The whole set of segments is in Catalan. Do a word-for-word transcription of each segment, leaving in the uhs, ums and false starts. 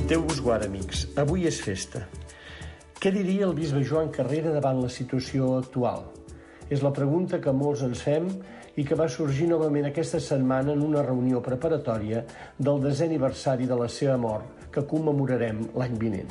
Déu vos guard, amics. Avui és festa. Què diria el bisbe Joan Carrera davant la situació actual? És la pregunta que molts ens fem i que va sorgir novament aquesta setmana en una reunió preparatòria del desè aniversari de la seva mort, que commemorarem l'any vinent.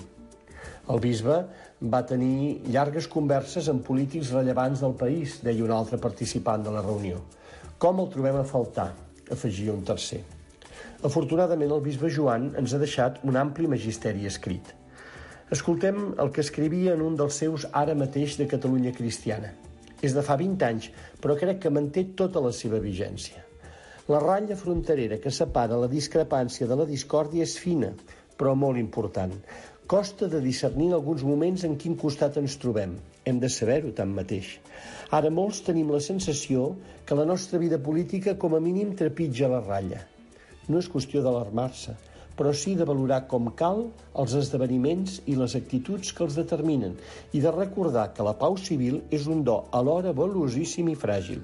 El bisbe va tenir llargues converses amb polítics rellevants del país, deia un altre participant de la reunió. Com el trobem a faltar? Afegia un tercer. Afortunadament, el bisbe Joan ens ha deixat un ampli magisteri escrit. Escoltem el que escrivia en un dels seus Ara mateix de Catalunya Cristiana. És de fa vint anys, però crec que manté tota la seva vigència. La ratlla fronterera que separa la discrepància de la discòrdia és fina, però molt important. Costa de discernir en alguns moments en quin costat ens trobem. Hem de saber-ho, tanmateix. Ara molts tenim la sensació que la nostra vida política com a mínim trepitja la ratlla. No és qüestió d'alarmar-se, però sí de valorar com cal els esdeveniments i les actituds que els determinen i de recordar que la pau civil és un do alhora valuosíssim i fràgil.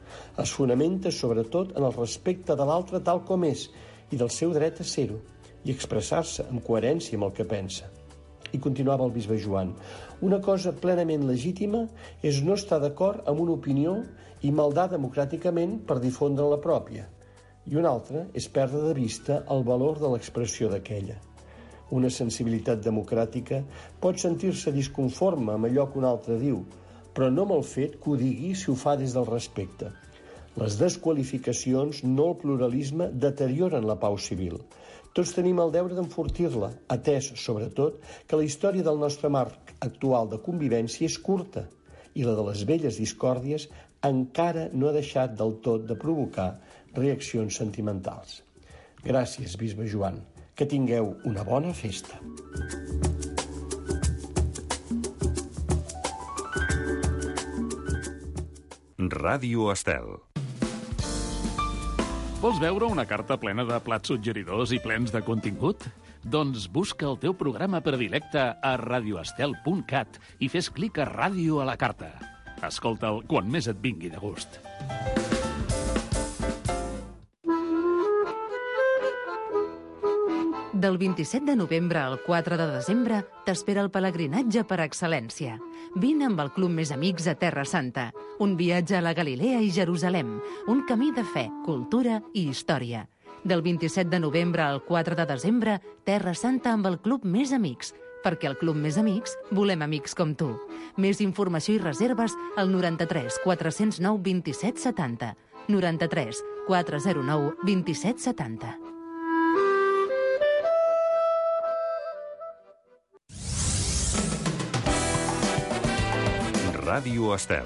Es fonamenta sobretot en el respecte de l'altre tal com és i del seu dret a ser-ho i expressar-se amb coherència amb el que pensa. I continuava el bisbe Joan. Una cosa plenament legítima és no estar d'acord amb una opinió i maldar democràticament per difondre la pròpia. I una altra és perdre de vista el valor de l'expressió d'aquella. Una sensibilitat democràtica pot sentir-se disconforme amb allò que un altre diu, però no amb el fet que ho digui si ho fa des del respecte. Les desqualificacions, no el pluralisme, deterioren la pau civil. Tots tenim el deure d'enfortir-la, atès, sobretot, que la història del nostre marc actual de convivència és curta i la de les velles discòrdies encara no ha deixat del tot de provocar reaccions sentimentals. Gràcies, bisbe Joan. Que tingueu una bona festa. Ràdio Estel. Vols veure una carta plena de plats suggeridors i plens de contingut? Doncs busca el teu programa predilecte a radioestel punt cat i fes clic a Ràdio a la carta. Escolta'l quan més et vingui de gust. Del vint-i-set de novembre al quatre de desembre t'espera el pelegrinatge per excel·lència. Vine amb el Club Més Amics a Terra Santa, un viatge a la Galilea i Jerusalem, un camí de fe, cultura i història. Del vint-i-set de novembre al quatre de desembre, Terra Santa amb el Club Més Amics, perquè al Club Més Amics volem amics com tu. Més informació i reserves al noranta-tres quatre zero nou vint-i-set setanta. noranta-tres quatre zero nou vint-i-set setanta. Ràdio Estel.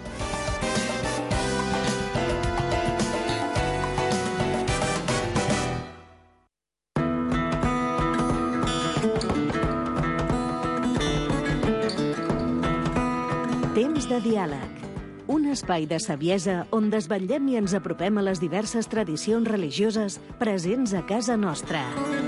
Temps de diàleg. Un espai de saviesa on desvetllem i ens apropem a les diverses tradicions religioses presents a casa nostra.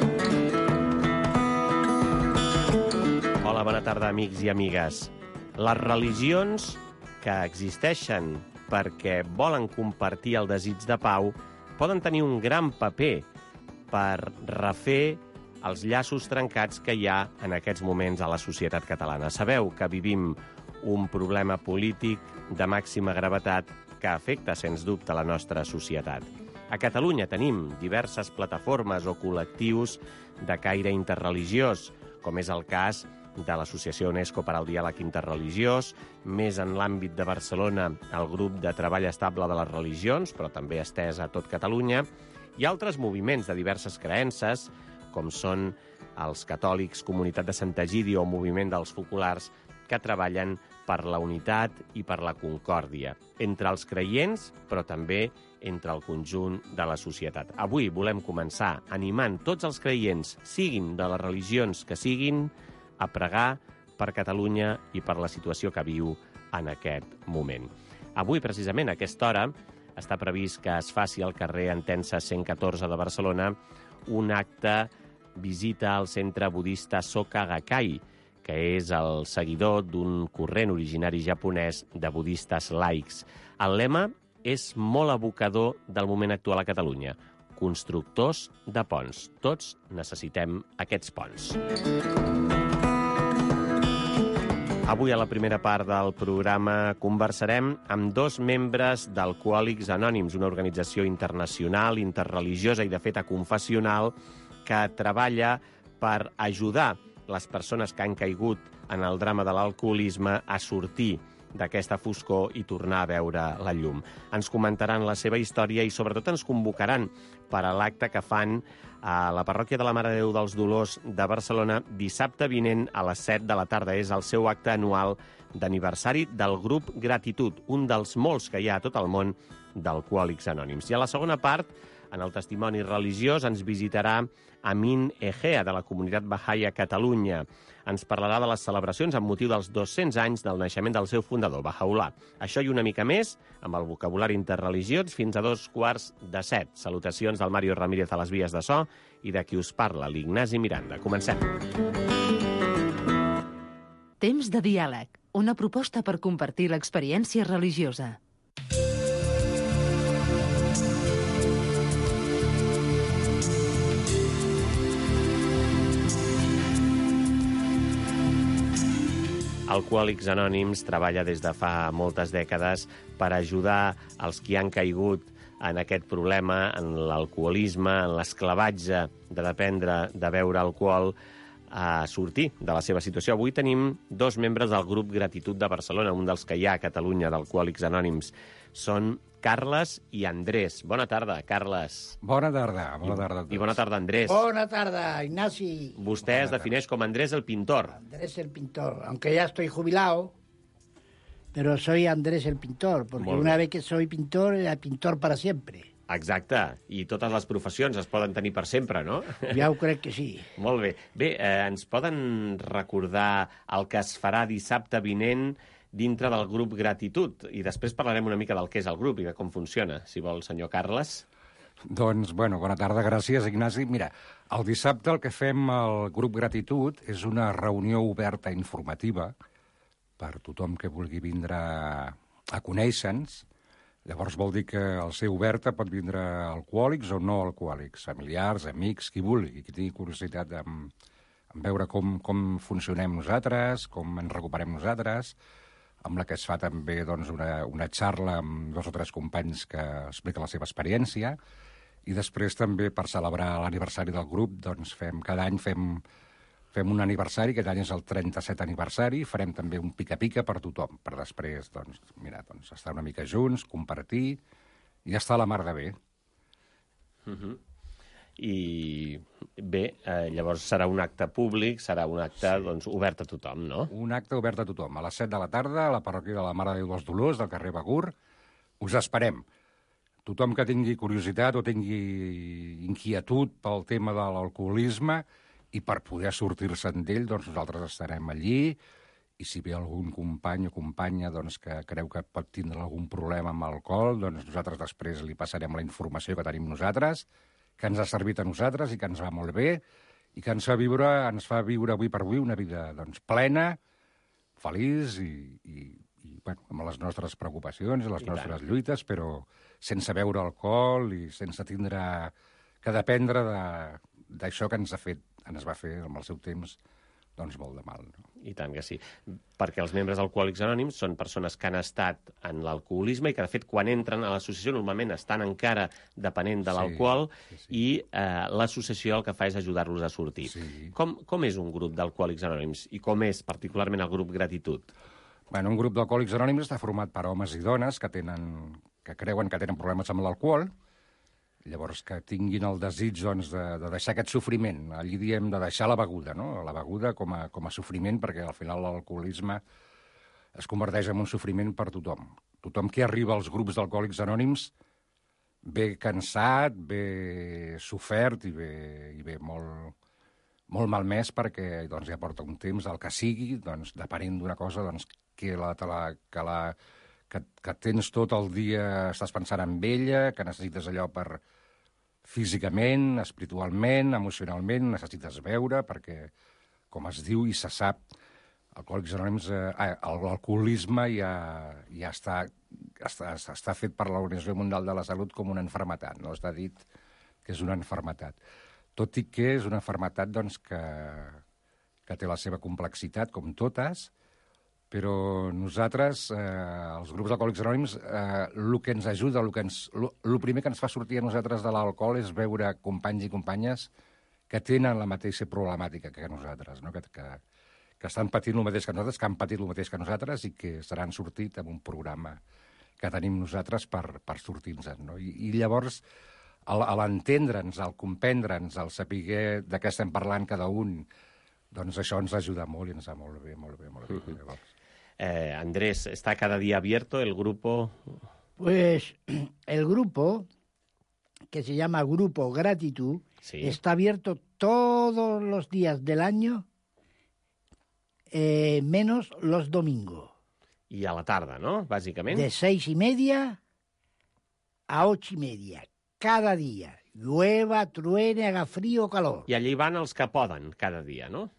Hola, bona tarda, amics i amigues. Les religions que existeixen perquè volen compartir el desig de pau poden tenir un gran paper per refer els llaços trencats que hi ha en aquests moments a la societat catalana. Sabeu que vivim un problema polític de màxima gravetat que afecta, sens dubte, la nostra societat. A Catalunya tenim diverses plataformes o col·lectius de caire interreligiós, com és el cas de l'Associació UNESCO per al Diàleg Interreligiós, més en l'àmbit de Barcelona, el grup de treball estable de les religions, però també estès a tot Catalunya, i altres moviments de diverses creences, com són els catòlics, Comunitat de Sant Egidi o Moviment dels Focolars, que treballen per la unitat i per la concòrdia, entre els creients, però també entre el conjunt de la societat. Avui volem començar animant tots els creients, siguin de les religions que siguin, a pregar per Catalunya i per la situació que viu en aquest moment. Avui, precisament, a aquesta hora, està previst que es faci al carrer Entença cent catorze de Barcelona un acte visita al centre budista Soka Gakkai, que és el seguidor d'un corrent originari japonès de budistes laics. El lema és molt evocador del moment actual a Catalunya. constructors de ponts. Tots necessitem aquests ponts. Avui, a la primera part del programa, conversarem amb dos membres d'Alcohòlics Anònims, una organització internacional, interreligiosa i, de fet, aconfessional, que treballa per ajudar les persones que han caigut en el drama de l'alcoholisme a sortir d'aquesta foscor i tornar a veure la llum. Ens comentaran la seva història i, sobretot, ens convocaran per a l'acte que fan a la parròquia de la Mare de Déu dels Dolors de Barcelona dissabte vinent a les set de la tarda. És el seu acte anual d'aniversari del grup Gratitud, un dels molts que hi ha a tot el món d'Alcohòlics Anònims. I a la segona part, en el testimoni religiós, ens visitarà Amin Egea, de la comunitat Baha'i a Catalunya. Ens parlarà de les celebracions amb motiu dels dos-cents anys del naixement del seu fundador, Bahá'u'lláh. Això i una mica més, amb el vocabulari interreligiós, fins a dos quarts de set. Salutacions del Mario Ramírez a les vies de so i de qui us parla, l'Ignasi Miranda. Comencem. Temps de diàleg, una proposta per compartir l'experiència religiosa. Alcohòlics Anònims treballa des de fa moltes dècades per ajudar els qui han caigut en aquest problema, en l'alcoholisme, en l'esclavatge de dependre de beure alcohol, a sortir de la seva situació. Avui tenim dos membres del grup Gratitud de Barcelona, un dels que hi ha a Catalunya d'Alcohòlics Anònims. Són Carles i Andrés. Bona tarda, Carles. Bona tarda, bona tarda. I bona tarda, Andrés. Bona tarda, Ignasi. Vostè es defineix com Andrés el pintor. Andrés el pintor, aunque ya estoy jubilado, pero soy Andrés el pintor, porque una vez que soy pintor, era pintor para siempre. Exacte, i totes les professions es poden tenir per sempre, no? Ja ho crec que sí. Molt bé. Bé, eh, ens poden recordar el que es farà dissabte vinent dintre del grup Gratitud, i després parlarem una mica del que és el grup i de com funciona, si vol, senyor Carles. Doncs, bueno, bona tarda, gràcies, Ignasi. Mira, el dissabte el que fem al grup Gratitud és una reunió oberta informativa per tothom que vulgui vindre a conèixer-nos. Llavors vol dir que al ser oberta pot vindre alcohòlics o no alcohòlics, familiars, amics, qui vulgui, qui tingui curiositat en, en veure com, com funcionem nosaltres, com ens recuperem nosaltres, amb la que es fa també doncs, una, una xarra amb dos o tres companys que expliquen la seva experiència, i després també per celebrar l'aniversari del grup, doncs fem, cada any fem, fem un aniversari, aquest any és el trenta-set aniversari, farem també un pica-pica per tothom, per després doncs, mira, doncs, estar una mica junts, compartir, i ja està a la mar de bé. Uh-huh. I bé, eh, llavors serà un acte públic, serà un acte sí. doncs, obert a tothom, no? Un acte obert a tothom. A les set de la tarda, a la parròquia de la Mare de Déu dels Dolors, del carrer Begur, us esperem. Tothom que tingui curiositat o tingui inquietud pel tema de l'alcoholisme i per poder sortir-se'n d'ell, doncs nosaltres estarem allí, i si ve algun company o companya doncs, que creu que pot tindre algun problema amb l'alcohol, doncs nosaltres després li passarem la informació que tenim nosaltres, que ens ha servit a nosaltres i que ens va molt bé, i que ens fa viure, ens fa viure avui per avui una vida doncs, plena, feliç i, i, i bueno, amb les nostres preocupacions i les I nostres tant. lluites, però sense beure alcohol i sense tindre que dependre d'això que ens ha fet, ens va fer amb el seu temps doncs molt de mal. No? I tant que sí. Perquè els membres d'Alcohòlics Anònims són persones que han estat en l'alcoholisme i que, de fet, quan entren a l'associació normalment estan encara depenent de l'alcohol sí, sí, sí. i eh, l'associació el que fa és ajudar-los a sortir. Sí. Com, com és un grup d'Alcohòlics Anònims i com és particularment el grup Gratitud? Bueno, un grup d'Alcohòlics Anònims està format per homes i dones que, tenen, que creuen que tenen problemes amb l'alcohol, llavors que tinguin el desig doncs, de, de deixar aquest sofriment. Allí diem de deixar la beguda, no? La beguda com a, com a sofriment, perquè al final l'alcoholisme es converteix en un sofriment per tothom. Tothom que arriba als grups d'Alcohòlics Anònims ve cansat, ve sofert i ve, i ve molt, molt malmès perquè doncs, ja porta un temps, el que sigui, doncs, depenent d'una cosa doncs, que, la, la, que, la, que, que tens tot el dia, estàs pensant en ella, que necessites allò per físicament, espiritualment, emocionalment, necessites veure, perquè, com es diu i se sap, Alcohòlics Anònims, eh, l'alcoholisme ja, ja està, està, està fet per l'Organització Mundial de la Salut com una malaltia, no? Està dit que és una enfermetat. Tot i que és una enfermetat doncs, que, que té la seva complexitat, com totes, però nosaltres, eh, els grups d'alcohòlics anònims, eh, el que ens ajuda, el que ens, lo, lo primer que ens fa sortir a nosaltres de l'alcohol és veure companys i companyes que tenen la mateixa problemàtica que nosaltres, no? que, que, que estan patint el mateix que nosaltres, que han patit el mateix que nosaltres i que seran sortit amb un programa que tenim nosaltres per, per sortir-nos. No? I, I llavors, a l'entendre'ns, al comprendre'ns, al saber de què estem parlant cada un, doncs això ens ajuda molt i ens va molt bé, molt bé, molt bé. Uh-huh. Llavors. Eh, Andrés, ¿está cada día abierto el grupo? Pues el grupo, que se llama Grupo Gratitud, sí. está abierto todos los días del año, eh, menos los domingos. Y a la tarde, ¿no? Básicamente. De seis y media a ocho y media, cada día. Llueva, truene, haga frío o calor. I allí van els que poden cada dia, ¿no?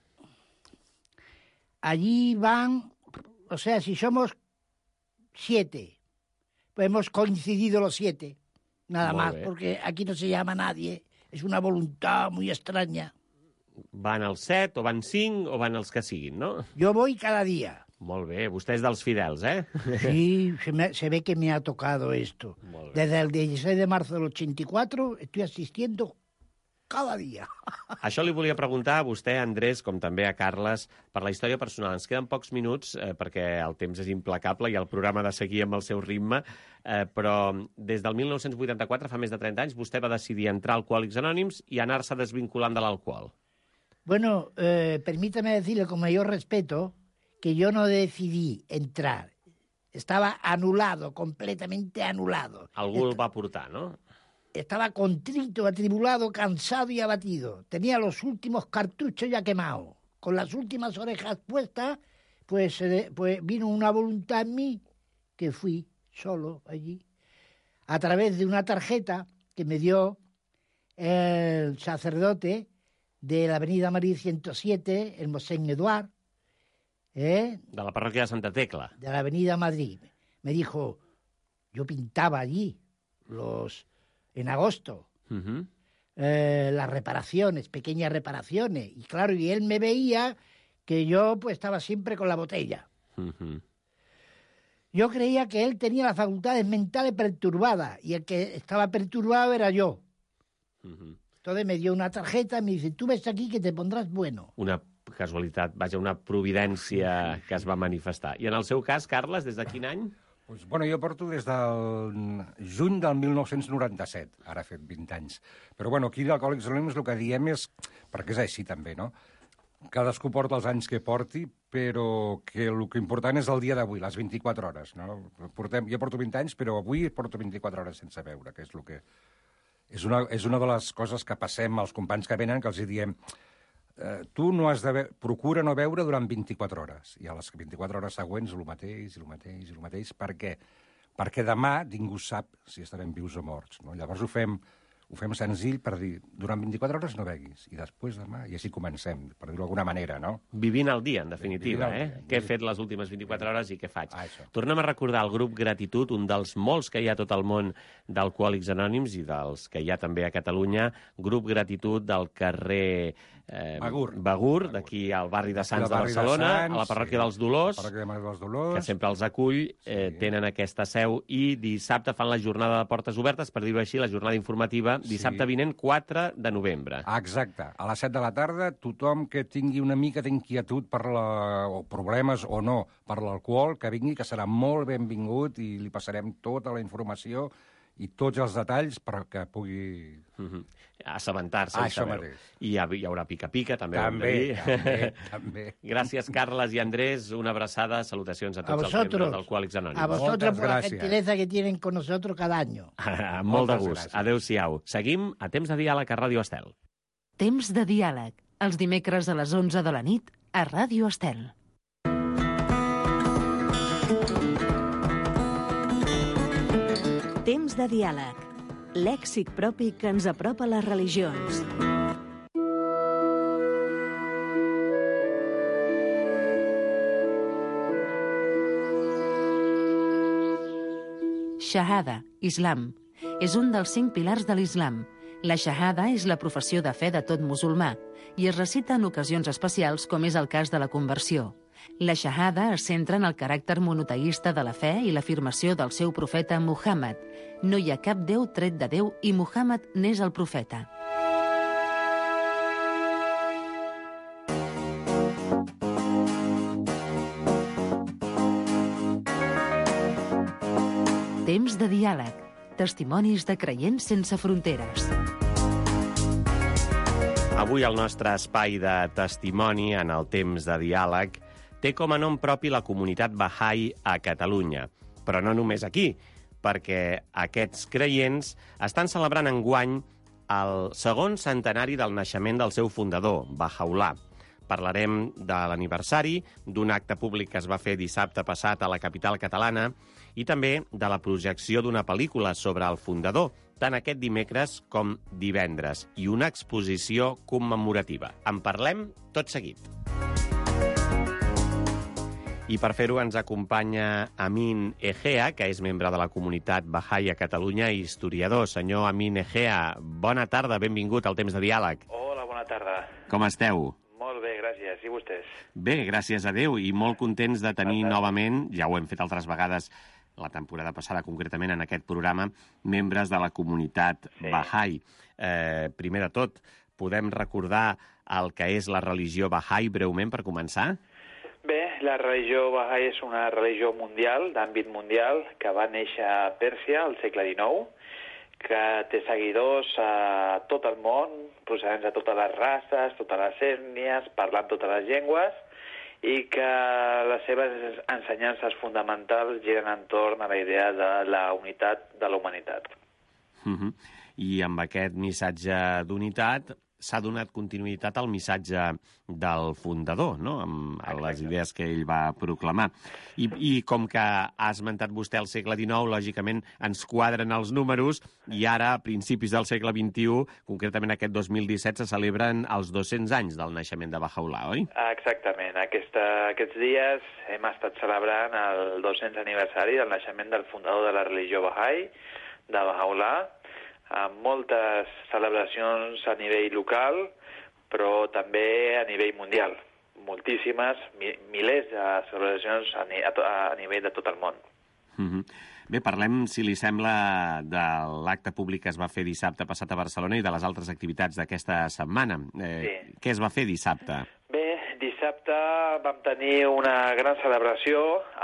Allí van, o sea, si somos siete, pues hemos coincidido los siete, nada Molt más, bé. porque aquí no se llama nadie, es una voluntad muy extraña. Van els set, o van cinc, o van els que siguin, no? Yo voy cada día. Molt bé, vostè és dels fidels, eh? Sí, se, me, se ve que me ha tocado esto. Molt bé. Desde el dieciséis de marzo del ochenta y cuatro estoy asistiendo cada dia. Això li volia preguntar a vostè, Andrés, com també a Carles, per la història personal. Ens queden pocs minuts, eh, perquè el temps és implacable i el programa ha de seguir amb el seu ritme, eh, però des del mil nou-cents vuitanta-quatre, fa més de trenta anys, vostè va decidir entrar a Alcohòlics Anònims i anar-se desvinculant de l'alcohol. Bueno, eh, permítame decirle con mayor respeto que yo no decidí entrar. Estaba anulado, completamente anulado. Algú el va portar, no? Estaba contrito, atribulado, cansado y abatido. Tenía los últimos cartuchos ya quemados. Con las últimas orejas puestas, pues, eh, pues vino una voluntad en mí que fui solo allí. A través de una tarjeta que me dio el sacerdote de la avenida Madrid ciento siete, el Mosén Eduard, ¿eh? De la parròquia de Santa Tecla. De la avenida Madrid. Me dijo, yo pintaba allí los en agosto, Uh-huh. eh, las reparaciones, pequeñas reparaciones. Y claro, y él me veía que yo pues estaba siempre con la botella. Uh-huh. Yo creía que él tenía las facultades mentales perturbadas y el que estaba perturbado era yo. Uh-huh. Entonces me dio una tarjeta y me dice, tú ves aquí que te pondrás bueno. Una casualitat, vaja, una providència que es va manifestar. I en el seu cas, Carles, des de quin any? Pues, bueno, jo porto des del juny del mil nou-cents noranta-set, ara ha fet vint anys. Però bueno, aquí d'Alcohòlics Anònims el que diem és, perquè és així també, no? Cadascú porta els anys que porti, però que el que important és el dia d'avui, les vint-i-quatre hores, no? Portem, jo porto vint anys, però avui porto vint-i-quatre hores sense beure, que és el que... És una, és una de les coses que passem als companys que venen, que els diem eh, tu no has de be... procura no beure durant vint-i-quatre hores, i a les vint-i-quatre hores següents el mateix, el mateix, el mateix. Per què? Perquè demà ningú sap si estarem vius o morts, no? Llavors ho fem, ho fem senzill per dir, durant vint-i-quatre hores no beguis, i després demà, i així comencem, per dir-ho d'alguna manera, no? Vivint el dia, en definitiva, el eh? dia. Què he fet les últimes vint-i-quatre hores i què faig? Ah, això. Tornem a recordar el grup Gratitud, un dels molts que hi ha a tot el món d'Alcohòlics Anònims i dels que hi ha també a Catalunya, grup Gratitud del carrer eh, Begur. Begur, d'aquí al barri de Sants de Barcelona, Sants, a la parròquia sí. dels Dolors, La parròquia dels Dolors. que sempre els acull, eh, Sí. tenen aquesta seu, i dissabte fan la jornada de portes obertes, per dir-ho així, la jornada informativa, dissabte Sí. vinent, quatre de novembre. Ah, exacte. A les set de la tarda, tothom que tingui una mica d'inquietud per la... o problemes o no per l'alcohol, que vingui, que serà molt benvingut i li passarem tota la informació i tots els detalls perquè pugui... Uh-huh. Assabentar-se Ah, i això saber-ho. mateix. I hi, ha, hi haurà pica-pica, també, ho hem de També, dir. també, també. Gràcies, Carles i Andrés. Una abraçada. Salutacions a A tots els vosotros, membres d'Alcohòlics a Anònims. vosotros Moltes por la gràcies. gentileza que tienen con nosotros cada año. Amb molt de Moltes gust. gràcies. Adéu-siau. Seguim a Temps de Diàleg a Ràdio Estel. Temps de diàleg. Els dimecres a les onze de la nit a Ràdio Estel. Temps de diàleg. Lèxic propi que ens apropa a les religions. Shahada, islam. És un dels cinc pilars de l'islam. La shahada és la professió de fe de tot musulmà i es recita en ocasions especials, com és el cas de la conversió. La shahada es centra en el caràcter monoteista de la fe i l'afirmació del seu profeta Muhammad. No hi ha cap déu tret de Déu i Muhammad n'és el profeta. Temps de diàleg. Testimonis de creients sense fronteres. Avui el nostre espai de testimoni en el temps de diàleg té com a nom propi la comunitat Baha'i a Catalunya. Però no només aquí, perquè aquests creients estan celebrant enguany el segon centenari del naixement del seu fundador, Baha'u'llah. Parlarem de l'aniversari, d'un acte públic que es va fer dissabte passat a la capital catalana i també de la projecció d'una pel·lícula sobre el fundador, tant aquest dimecres com divendres, i una exposició commemorativa. En parlem tot seguit. I per fer-ho ens acompanya Amin Egea, que és membre de la comunitat Baha'i a Catalunya i historiador. Senyor Amin Egea, bona tarda, benvingut al Temps de Diàleg. Hola, bona tarda. Com esteu? Molt bé, gràcies. I vostès? Bé, gràcies a Déu, i molt contents de tenir Fantastic. novament, ja ho hem fet altres vegades, la temporada passada concretament en aquest programa, membres de la comunitat sí. Baha'i. Eh, primer de tot, podem recordar el que és la religió Baha'i breument per començar? Bé, la religió Baha'i és una religió mundial, d'àmbit mundial, que va néixer a Pèrsia al segle dinou, que té seguidors a tot el món, procedents de totes les races, totes les ètnies, parlant totes les llengües, i que les seves ensenyances fonamentals giren entorn a la idea de la unitat de la humanitat. Uh-huh. I amb aquest missatge d'unitat s'ha donat continuïtat al missatge del fundador, no?, amb Exacte. les idees que ell va proclamar. I, I com que ha esmentat vostè el segle dinou, lògicament ens quadren els números, i ara, a principis del segle vint-i-u, concretament aquest dos mil disset, se celebren els dos-cents anys del naixement de Baha'u'llah, oi? Exactament. Aquesta, aquests dies hem estat celebrant el dos-cents aniversari del naixement del fundador de la religió Baha'i, de Baha'u'llah, amb moltes celebracions a nivell local, però també a nivell mundial. Moltíssimes, mi, milers de celebracions a, ni, a, a nivell de tot el món. Mm-hmm. Bé, parlem, si li sembla, de l'acte públic que es va fer dissabte passat a Barcelona i de les altres activitats d'aquesta setmana. Eh, sí. Què es va fer dissabte? Bé, dissabte vam tenir una gran celebració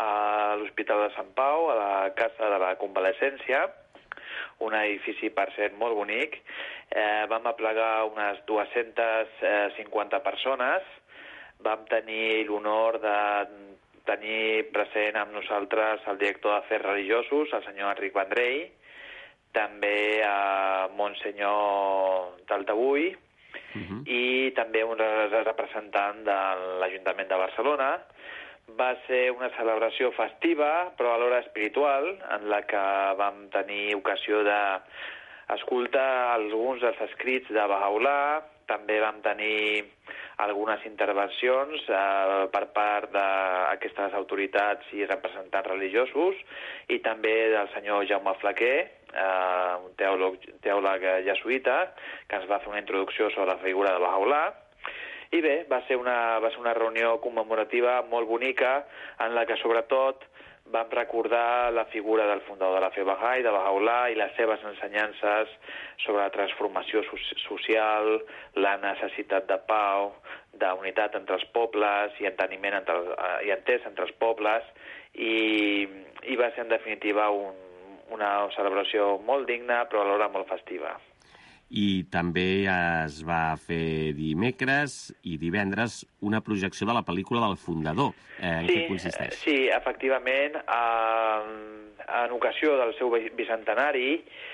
a l'Hospital de Sant Pau, a la Casa de la Convalescència, un edifici, per cert, molt bonic. Eh, vam aplegar unes dues-centes cinquanta persones. Vam tenir l'honor de tenir present amb nosaltres el director d'Afers Religiosos, el senyor Enric Vendrell, també a Monsenyor Taltabull, uh-huh. i també un representant de l'Ajuntament de Barcelona. Va ser una celebració festiva, però alhora espiritual, en la que vam tenir ocasió d'escoltar alguns dels escrits de Baha'u'llah. També vam tenir algunes intervencions eh, per part d'aquestes autoritats i representants religiosos, i també del senyor Jaume Flaquer, eh, un teòleg, teòleg jesuïta, que ens va fer una introducció sobre la figura de Baha'u'llah. I bé, va ser, una, va ser una reunió commemorativa molt bonica, en la que sobretot vam recordar la figura del fundador de la fe Baha'i, de Baha'u'llah, i les seves ensenyances sobre la transformació social, la necessitat de pau, d'unitat entre els pobles i enteniment entre, i entès entre els pobles, i, i va ser en definitiva un, una celebració molt digna però alhora molt festiva. I també es va fer dimecres i divendres una projecció de la pel·lícula del fundador. Eh, en sí, què consisteix? Sí, efectivament, eh, en ocasió del seu bicentenari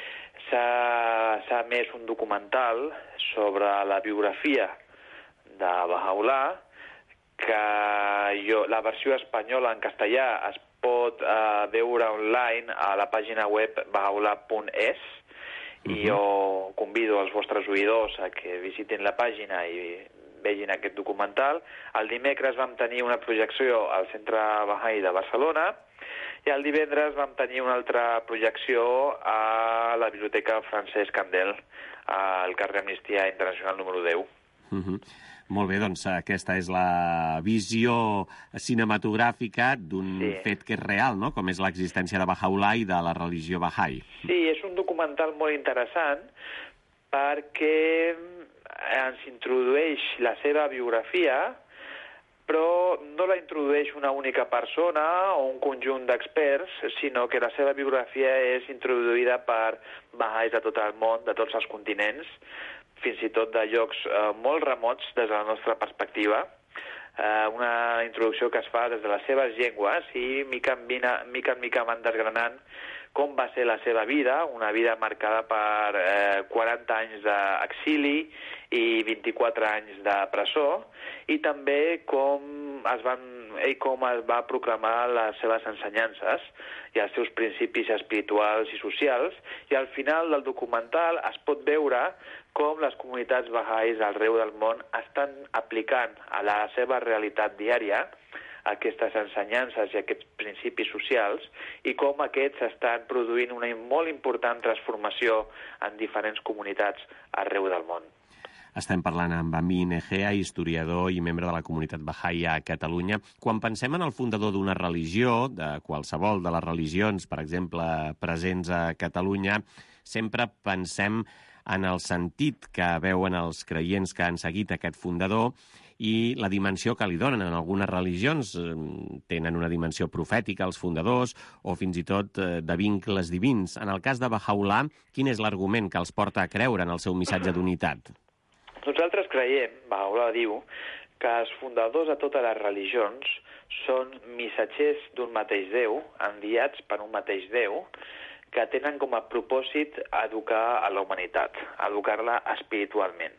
s'ha emès un documental sobre la biografia de Baha'u'llah, que jo, la versió espanyola en castellà es pot eh, veure online a la pàgina web bahaullah punt es, i uh-huh. jo convido els vostres oïdors a que visitin la pàgina i vegin aquest documental. El dimecres vam tenir una projecció al Centre Baha'i de Barcelona i el divendres vam tenir una altra projecció a la Biblioteca Francesc Candel, al carrer Amnistia Internacional número deu. Uh-huh. Molt bé, doncs aquesta és la visió cinematogràfica d'un sí. fet que és real, no? Com és l'existència de Baha'u'llah i de la religió Baha'i. Sí, és un documental molt interessant perquè ens introdueix la seva biografia, però no la introdueix una única persona o un conjunt d'experts, sinó que la seva biografia és introduïda per Baha'is de tot el món, de tots els continents, fins i tot de llocs eh, molt remots des de la nostra perspectiva, eh, una introducció que es fa des de les seves llengües i mica en mica, mica, en mica van desgranant com va ser la seva vida, una vida marcada per eh, quaranta anys d'exili i vint-i-quatre anys de presó, i també com es van, ell com es va proclamar les seves ensenyances i els seus principis espirituals i socials, i al final del documental es pot veure com les comunitats baha'is arreu del món estan aplicant a la seva realitat diària aquestes ensenyances i aquests principis socials i com aquests estan produint una molt important transformació en diferents comunitats arreu del món. Estem parlant amb Amin Egea, historiador i membre de la comunitat Baha'i a Catalunya. Quan pensem en el fundador d'una religió, de qualsevol de les religions, per exemple, presents a Catalunya, sempre pensem en el sentit que veuen els creients que han seguit aquest fundador i la dimensió que li donen. En algunes religions tenen una dimensió profètica, els fundadors, o fins i tot de vincles divins. En el cas de Baha'u'llah, quin és l'argument que els porta a creure en el seu missatge d'unitat? Nosaltres creiem, Baha'u'llah diu, que els fundadors de totes les religions són missatgers d'un mateix Déu, enviats per un mateix Déu, que tenen com a propòsit educar a la humanitat, educar-la espiritualment.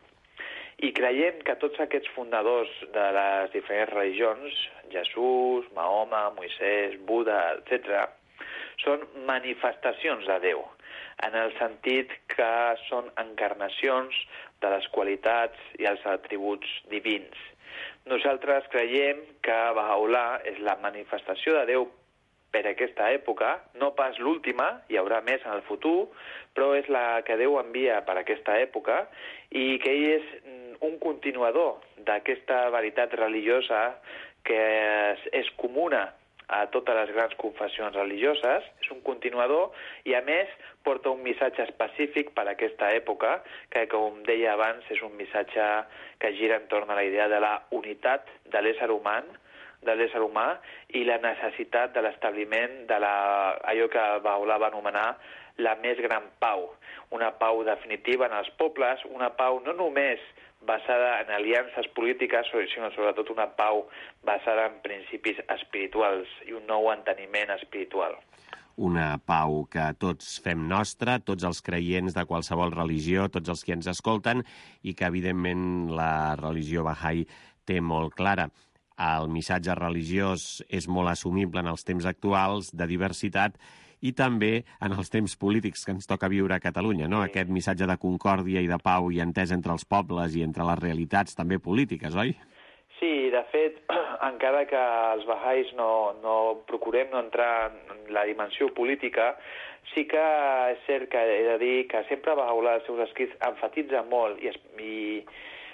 I creiem que tots aquests fundadors de les diferents religions, Jesús, Mahoma, Moisès, Buda, etcètera, són manifestacions de Déu, en el sentit que són encarnacions de les qualitats i els atributs divins. Nosaltres creiem que Baha'u'llah és la manifestació de Déu per aquesta època, no pas l'última, hi haurà més en el futur, però és la que Déu envia per aquesta època i que ell és un continuador d'aquesta veritat religiosa que és, és comuna a totes les grans confessions religioses, és un continuador i, a més, porta un missatge específic per a aquesta època, que, com deia abans, és un missatge que gira entorn a la idea de la unitat de l'ésser humà, de l'ésser humà i la necessitat de l'establiment de la, allò que Baha'u'llah va anomenar la més gran pau, una pau definitiva en els pobles, una pau no només basada en aliances polítiques, sinó sobretot una pau basada en principis espirituals i un nou enteniment espiritual. Una pau que tots fem nostra, tots els creients de qualsevol religió, tots els que ens escolten, i que, evidentment, la religió Baha'i té molt clara. El missatge religiós és molt assumible en els temps actuals de diversitat i també en els temps polítics que ens toca viure a Catalunya, no? Sí. Aquest missatge de concòrdia i de pau i entesa entre els pobles i entre les realitats també polítiques, oi? Sí, de fet, encara que els baha'is no, no procurem no entrar en la dimensió política, sí que és cert que he de dir que sempre Baha'u'llah els seus escrits enfatitza molt i, es, i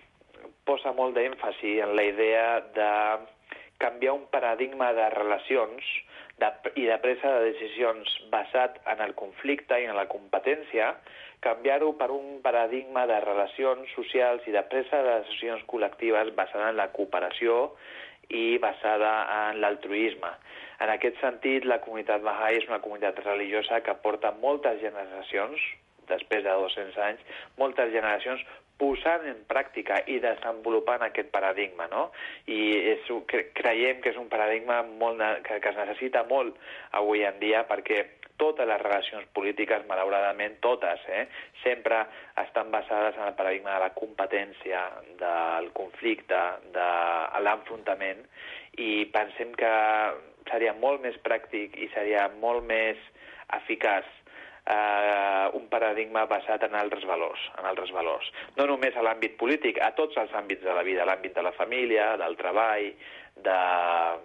posa molt d'èmfasi en la idea de canviar un paradigma de relacions de, i de presa de decisions basat en el conflicte i en la competència, canviar-ho per un paradigma de relacions socials i de presa de decisions col·lectives basada en la cooperació i basada en l'altruisme. En aquest sentit, la comunitat Baha'i és una comunitat religiosa que porta moltes generacions, després de dos-cents anys, moltes generacions posant en pràctica i desenvolupant aquest paradigma, no? I és, creiem que és un paradigma molt, que, que es necessita molt avui en dia perquè totes les relacions polítiques, malauradament totes, eh, sempre estan basades en el paradigma de la competència, del conflicte, de l'enfrontament, i pensem que seria molt més pràctic i seria molt més eficaç Uh, un paradigma basat en altres valors, en altres valors. No només a l'àmbit polític, a tots els àmbits de la vida, a l'àmbit de la família, del treball, de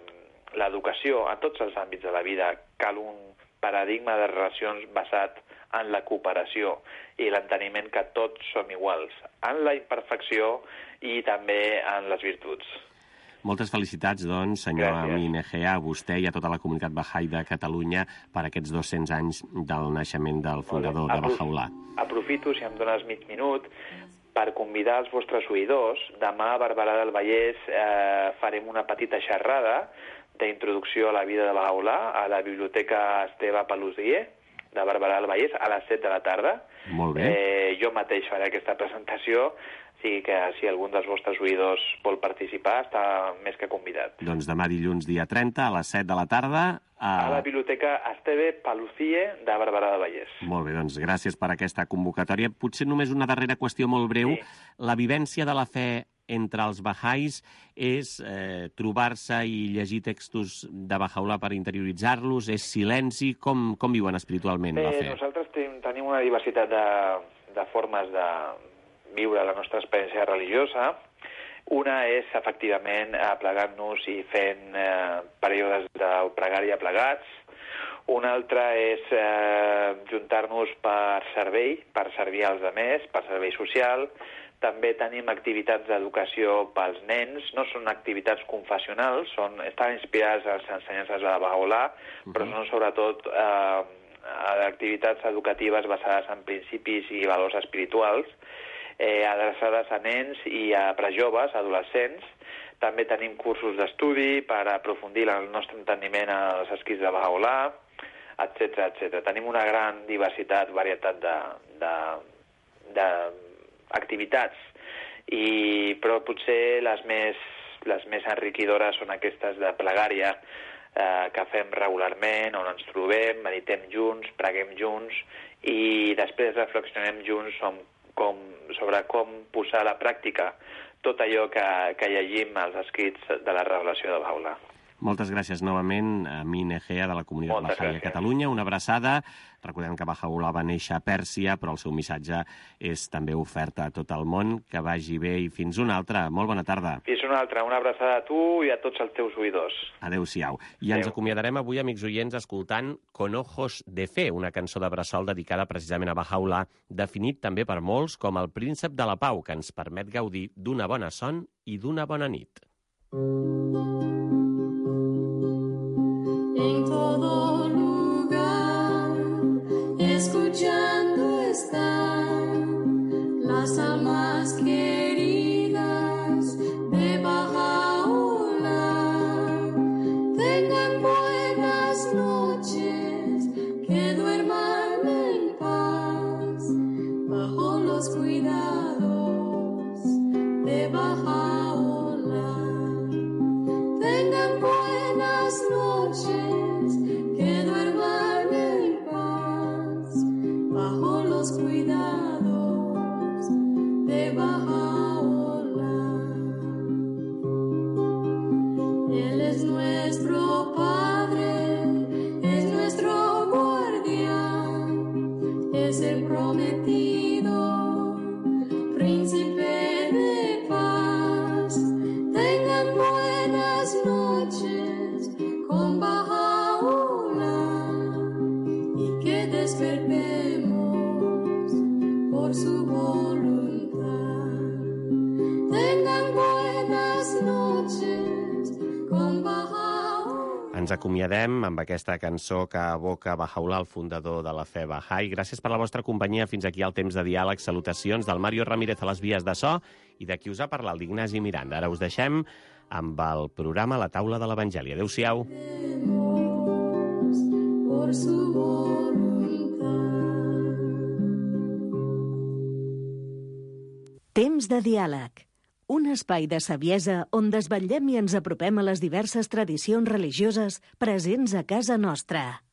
l'educació, a tots els àmbits de la vida cal un paradigma de relacions basat en la cooperació i l'enteniment que tots som iguals, en la imperfecció i també en les virtuts. Moltes felicitats, doncs, senyor Amin Egea, a vostè i a tota la comunitat Bahá'í de Catalunya per aquests dos-cents anys del naixement del fundador de Bahá'u'lláh. Aprofito, si em dones mig minut, per convidar els vostres oïdors. Demà a Barberà del Vallès eh, farem una petita xerrada d'introducció a la vida de Bahá'u'lláh a la Biblioteca Esteve Paluzie de Barberà del Vallès a les set de la tarda. Molt bé. Eh, jo mateix faré aquesta presentació, sigui que si algun dels vostres oïdors vol participar, està més que convidat. Doncs demà dilluns, dia trenta, a les set de la tarda... A, a la Biblioteca Esteve Paluzie de Barberà del Vallès. Molt bé, doncs gràcies per aquesta convocatòria. Potser només una darrera qüestió molt breu. Sí. La vivència de la fe entre els bahais és eh, trobar-se i llegir textos de Bahá'u'lláh per interioritzar-los? És silenci? Com, com viuen espiritualment Bé, la fe? Nosaltres ten, tenim una diversitat de, de formes de viure la nostra experiència religiosa. Una és, efectivament, aplegant-nos i fent eh, períodes de pregària plegats. Una altra és eh, juntar-nos per servei, per servir als altres, per servei social. També tenim activitats d'educació pels nens. No són activitats confessionals, són, estan inspirades a les ensenyances de Bahá'u'lláh, uh-huh. però són sobretot eh, activitats educatives basades en principis i valors espirituals, eh, adreçades a nens i a prejoves, adolescents. També tenim cursos d'estudi per aprofundir el nostre enteniment als escrits de Bahá'u'lláh, etcètera, etcètera. Tenim una gran diversitat, varietat de, de, de activitats, i, però potser les més, les més enriquidores són aquestes de plegària eh, que fem regularment, on ens trobem, meditem junts, preguem junts i després reflexionem junts som, com, sobre com posar a la pràctica tot allò que, que llegim als escrits de la revelació de Bahá'u'lláh. Moltes gràcies novament a Amin Egea de la comunitat Bahá'í a Catalunya. Una abraçada. Recordem que Bahá'u'lláh va néixer a Pèrsia, però el seu missatge és també ofert a tot el món. Que vagi bé i fins una altra. Molt bona tarda. Fins una altra. Una abraçada a tu i a tots els teus oïdors. Adéu-siau. I ens acomiadarem avui, amics oients, escoltant Con ojos de fe, una cançó de bressol dedicada precisament a Bahá'u'lláh, definit també per molts com el príncep de la pau, que ens permet gaudir d'una bona son i d'una bona nit. En todo lugar, escuchando están las almas queridas de Bahá'u'lláh. Tengan buenas noches, que duerman en paz, bajo los cuidados de Bahá'u'lláh. Tengan buenas noches, que duerman en paz, bajo los cuidados de Bahá'u'lláh. Él es nuestro Padre, es nuestro guardián, es el prometido, príncipe de paz. Tengan buenas noches con Bahá'u'lláh y que despertemos por su voluntad. Tengan buenas noches con Bahá'u'lláh. Ens acomiadem amb aquesta cançó que evoca Bahá'u'lláh, el fundador de la fe Bahá'í. Gràcies per la vostra companyia. Fins aquí el temps de diàleg. Salutacions del Mario Ramírez a les vies de so i de qui us ha parlat, l'Ignasi Miranda. Ara us deixem amb el programa La Taula de l'Evangeli. Adéu-siau. Por su voluntad. Temps de diàleg. Un espai de saviesa on desvetllem i ens apropem a les diverses tradicions religioses presents a casa nostra.